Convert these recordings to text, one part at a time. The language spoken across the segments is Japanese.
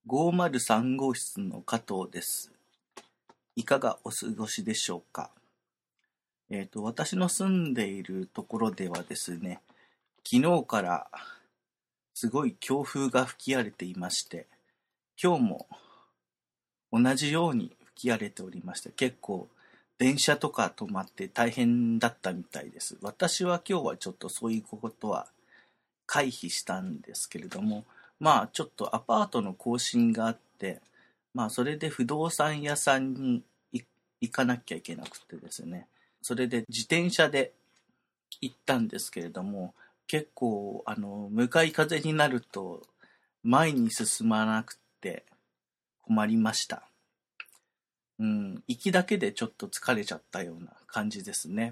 503号室の加藤です。いかがお過ごしでしょうか。私の住んでいるところではですね、昨日からすごい強風が吹き荒れていまして、今日も同じように吹き荒れておりまして、結構電車とか止まって大変だったみたいです。私は今日はちょっとそういうことは回避したんですけれども、ちょっとアパートの更新があって、それで不動産屋さんに行かなきゃいけなくてですね、それで自転車で行ったんですけれども、結構向かい風になると前に進まなくて困りました。行きだけでちょっと疲れちゃったような感じですね。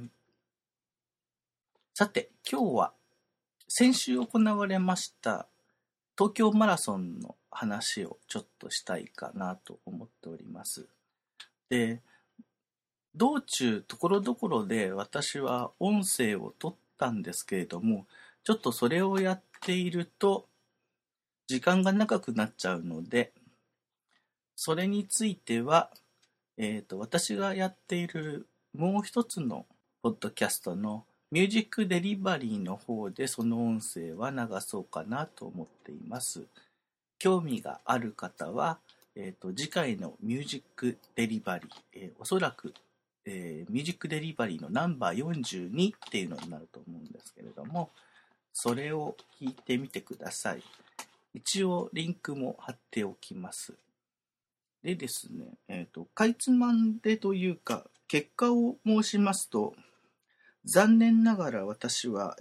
さて、今日は先週行われました東京マラソンの話をちょっとしたいかなと思っております。で、道中ところどころで私は音声を取ったんですけれども、ちょっとそれをやっていると時間が長くなっちゃうので、それについては、私がやっているもう一つのポッドキャストのミュージックデリバリーの方でその音声は流そうかなと思っています。興味がある方は、次回のミュージックデリバリー、おそらく、ミュージックデリバリーのナンバー42っていうのになると思うんですけれども、それを聞いてみてください。一応リンクも貼っておきます。でですね、かいつまんでというか、結果を申しますと、残念ながら私は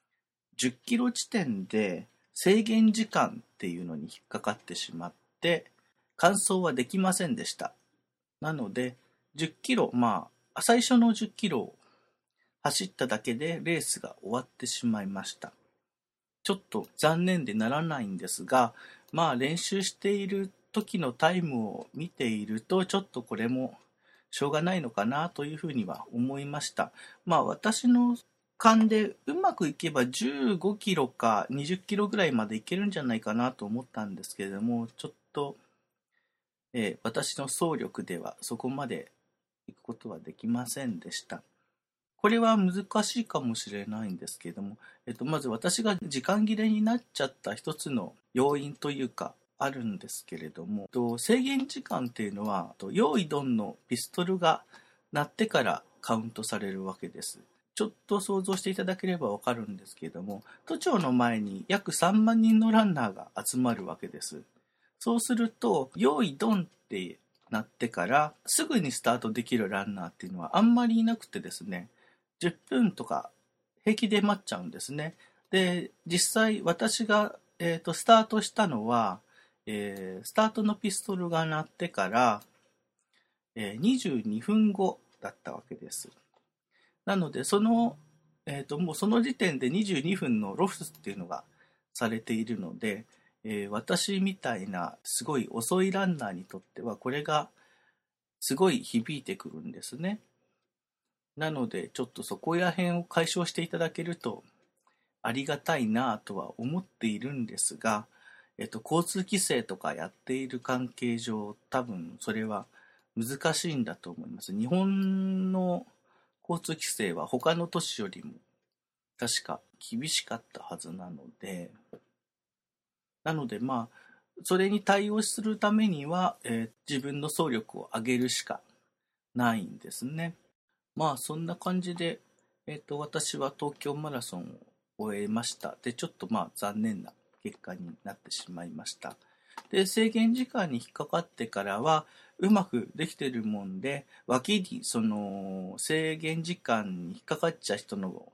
10キロ地点で制限時間っていうのに引っかかってしまって、完走はできませんでした。なので、10キロ、最初の10キロを走っただけでレースが終わってしまいました。ちょっと残念でならないんですが、練習している時のタイムを見ていると、ちょっとこれもしょうがないのかなというふうには思いました。私の勘でうまくいけば15キロか20キロぐらいまでいけるんじゃないかなと思ったんですけれども、ちょっと、私の走力ではそこまで行くことはできませんでした。これは難しいかもしれないんですけれども、まず私が時間切れになっちゃった一つの要因というかあるんですけれども、制限時間っていうのは、用意ドンのピストルが鳴ってからカウントされるわけです。ちょっと想像していただければわかるんですけれども、都庁の前に約3万人のランナーが集まるわけです。そうすると、用意ドンってなってからすぐにスタートできるランナーっていうのはあんまりいなくてですね、10分とか平気で待っちゃうんですね。で、実際私が、スタートしたのは、スタートのピストルが鳴ってから、22分後だったわけです。なので、もうその時点で22分のロスっていうのがされているので、私みたいなすごい遅いランナーにとっては、これがすごい響いてくるんですね。なので、ちょっとそこら辺を解消していただけるとありがたいなとは思っているんですが、交通規制とかやっている関係上、多分それは難しいんだと思います。日本の交通規制は他の都市よりも確か厳しかったはずなので、それに対応するためには、自分の走力を上げるしかないんですね。そんな感じで、私は東京マラソンを終えました。で、ちょっと残念な結果になってしまいました。で、制限時間に引っかかってからは、うまくできてるもんで、脇にその制限時間に引っかかっちゃう人の、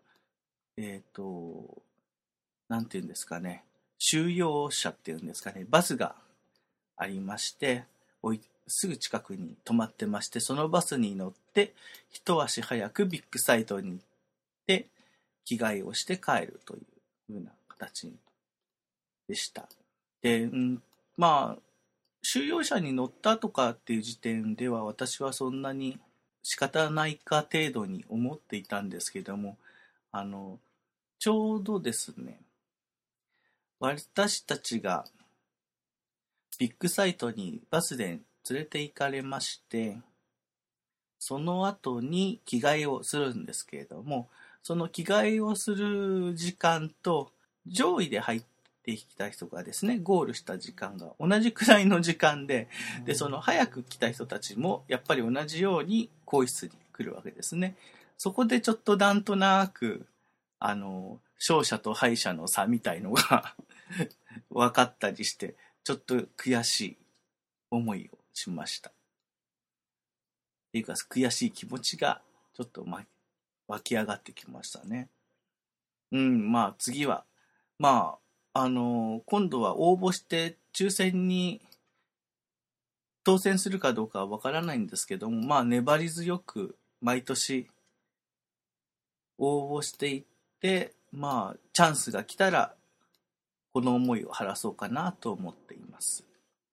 なんていうんですかね、収容者っていうんですかね、バスがありまして、すぐ近くに止まってまして、そのバスに乗って一足早くビッグサイトに行って着替えをして帰るという風な形でした。で、収容者に乗ったとかっていう時点では私はそんなに仕方ないか程度に思っていたんですけども、ちょうどですね、私たちがビッグサイトにバスで連れて行かれまして、その後に着替えをするんですけれども、その着替えをする時間と上位で入ってきた人がですね、ゴールした時間が同じくらいの時間で、その早く来た人たちもやっぱり同じように更衣室に来るわけですね。そこでちょっとなんとなく勝者と敗者の差みたいのが分かったりして、ちょっと悔しい思いをしました。っていうか悔しい気持ちがちょっと湧き上がってきましたね。まあ次は今度は応募して抽選に当選するかどうかはわからないんですけども、粘り強く毎年応募していって、チャンスが来たらこの思いを晴らそうかなと思っています。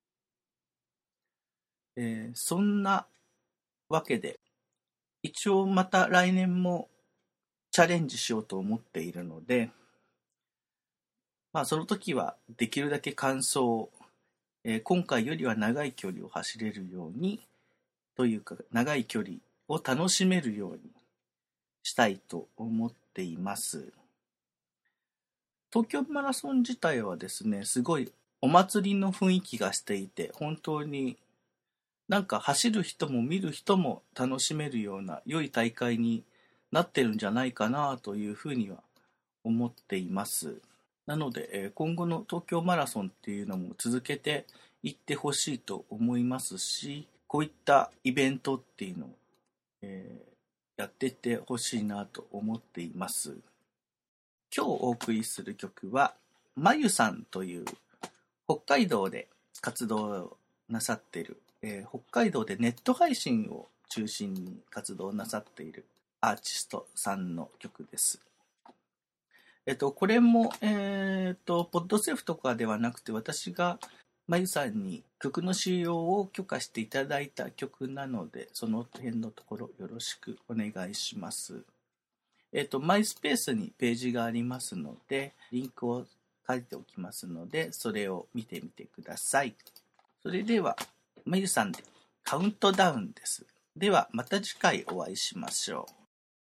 そんなわけで、一応また来年もチャレンジしようと思っているので、その時はできるだけ完走、今回よりは長い距離を走れるようにというか、長い距離を楽しめるようにしたいと思っています。東京マラソン自体はですね、すごいお祭りの雰囲気がしていて、本当になんか走る人も見る人も楽しめるような良い大会になってるんじゃないかなというふうには思っています。なので今後の東京マラソンっていうのも続けていってほしいと思いますし、こういったイベントっていうのを、やっていってほしいなと思っています。今日お送りする曲はまゆさんという北海道で活動をなさっている、北海道でネット配信を中心に活動なさっているアーティストさんの曲です。これも、ポッドセーフとかではなくて、私がまゆさんに曲の使用を許可していただいた曲なので、その辺のところよろしくお願いします。マイスペースにページがありますので、リンクを書いておきますので、それを見てみてください。それでは、まゆさんでカウントダウンです。では、また次回お会いしましょう。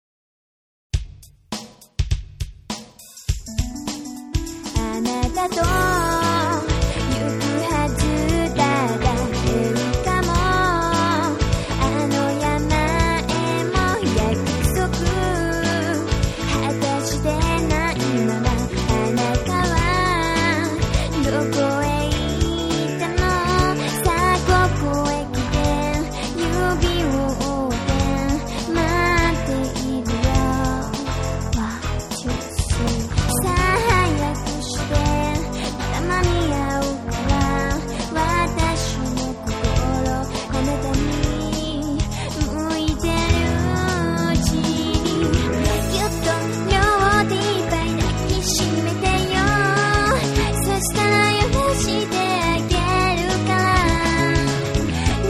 あなたと行くはずだが変かも、あの山へも約束果たしてないまま、あなたはどこへ行ったの、さあここへ来て指を折って待っているよ。What you say? さあ早くしてたまに会うから、私の心あなたに向いてるうちに、ぎゅっと両手いっぱい抱きしめてよ。そしたら許してあげるから、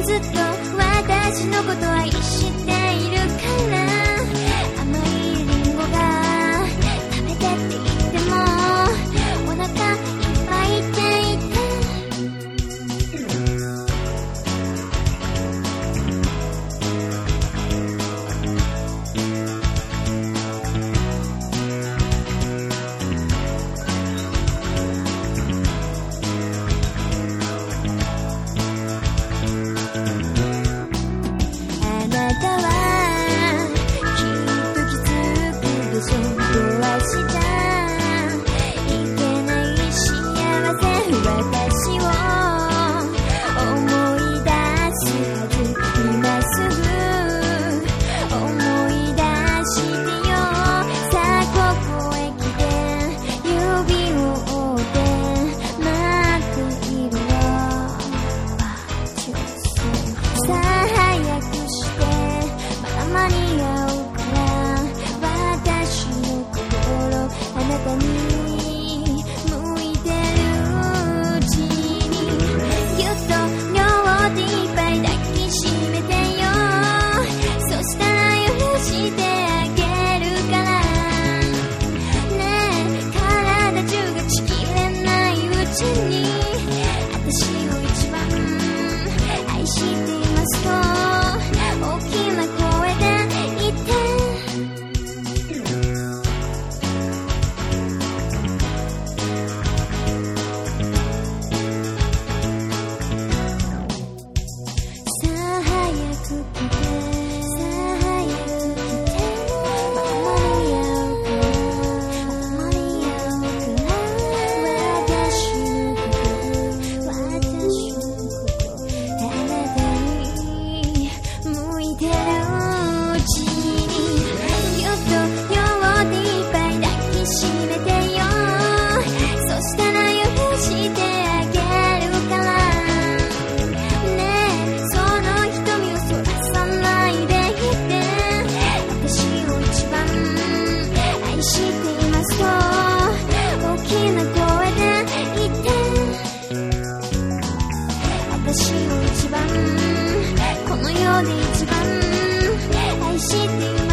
ずっと私のこと愛しているから、甘いリンゴが食べてって言ってもお腹いっぱいって言って、あなたしていますと大きな声で言ってさあ早く来てさあ早く来て間に合うから間に合うから私のことあなたに向いてるうちにぎゅっと両手いっぱい抱きしめてよそしたら許してあげるからねえその瞳をそらさないでいて私を一番愛していますと大きな声で言って私を一番この世で一番愛しています